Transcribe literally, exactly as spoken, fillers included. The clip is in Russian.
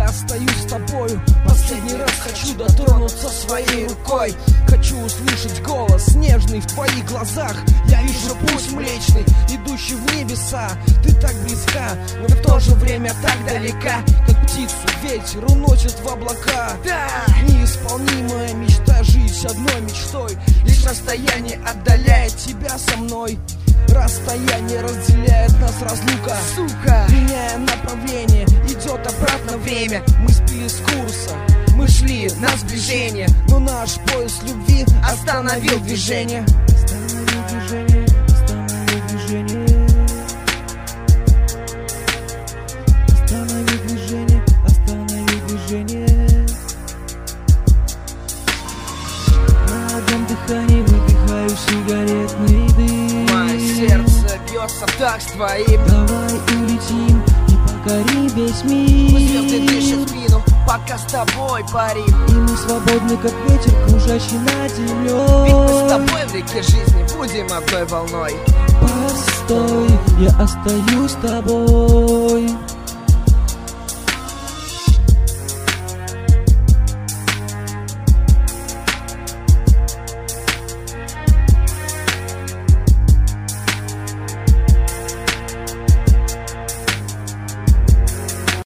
остаюсь с тобою. Последний раз хочу дотронуться своей рукой. Хочу услышать голос нежный в твоих глазах. Я вижу путь млечный, идущий в небеса. Ты так близка, но в то же время так далека, как птицу ветер уносит в облака. Да! Неисполнимая мечта, жить одной мечтой. Лишь расстояние отдаляет тебя со мной. Расстояние разделяет нас, разлука. Сука! Меняя направление, идет обратно время. Мы сбили с курса, мы шли на сближение, но наш поезд любви остановил движение. Остановил движение, остановил движение. Остановил движение, остановил движение. На одном дыхании выдыхаю сигаретный дым. Мое сердце бьется так с твоим. Давай улетим и покорим весь мир. Пусть звезды дышат в спину, пока с тобой парим. И мы свободны, как ветер, кружащий над землей. Ведь мы с тобой в реке жизни будем одной волной. Постой, я остаюсь с тобой.